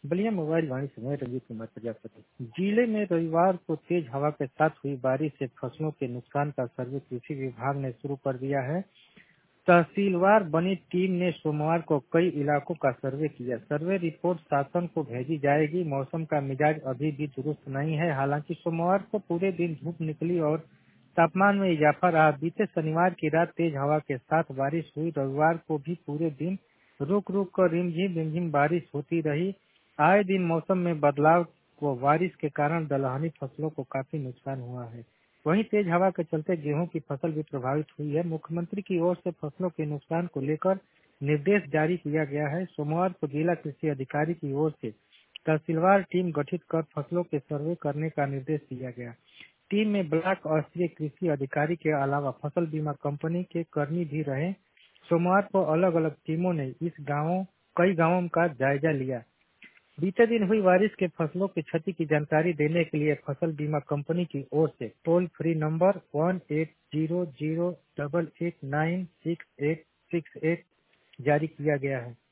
Ballia mobile वाणी से मैं रंजीत कुमार प्रजापति। जिले में रविवार को तेज हवा के साथ हुई बारिश से फसलों के नुकसान का सर्वे कृषि विभाग ने शुरू कर दिया है। तहसीलवार बनी टीम ने सोमवार को कई इलाकों का सर्वे किया। सर्वे रिपोर्ट शासन को भेजी जाएगी। मौसम का मिजाज अभी भी दुरुस्त नहीं है। हालांकि सोमवार को पूरे दिन धूप निकली और तापमान में इजाफा रहा। बीते शनिवार की रात तेज हवा के साथ बारिश हुई। रविवार को भी पूरे दिन रुक रुक कर रिमझिम बारिश होती रही। आए दिन मौसम में बदलाव व बारिश के कारण दलहनी फसलों को काफी नुकसान हुआ है। वहीं तेज हवा के चलते गेहूं की फसल भी प्रभावित हुई है। मुख्यमंत्री की ओर से फसलों के नुकसान को लेकर निर्देश जारी किया गया है। सोमवार को जिला कृषि अधिकारी की ओर से तहसीलवार टीम गठित कर फसलों के सर्वे करने का निर्देश दिया गया। टीम में ब्लॉक स्तरीय कृषि अधिकारी के अलावा फसल बीमा कंपनी के कर्मी भी रहे। सोमवार को अलग अलग टीमों ने कई गांवों का जायजा लिया। बीते दिन हुई बारिश के फसलों की क्षति की जानकारी देने के लिए फसल बीमा कंपनी की ओर से टोल फ्री नंबर 1800889686 जारी किया गया है।